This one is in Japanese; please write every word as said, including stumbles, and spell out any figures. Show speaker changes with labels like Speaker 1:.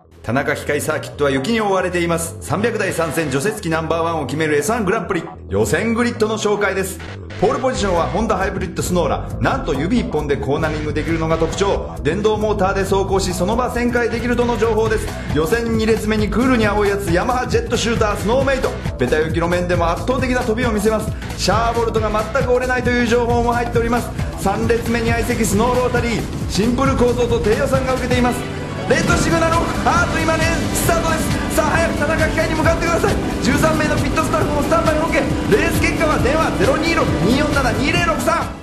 Speaker 1: 田中機械サーキットは雪に覆われています。さんびゃくだい参戦除雪機ナンバーワンを決める エスワン グランプリ予選グリッドの紹介です。ポールポジションはホンダハイブリッドスノーラ。なんと指いっぽんでコーナリングできるのが特徴。電動モーターで走行しその場旋回できるとの情報です。予選に列目にクールに青いやつヤマハジェットシュータースノーメイト。ベタ雪路面でも圧倒的な飛びを見せます。シャーボルトが全く折れないという情報も入っております。さん列目に相席スノーロータリー。シンプル構造と低予算が受けています。レッドシグナルオフ。あーと今ねスタートです。さあ早く田中機械に向かってください。じゅうさんめいのピットスタッフもスタンバイ OK。 レース結果は電話 ゼロにーろく にーよんなな にーぜろろくさん。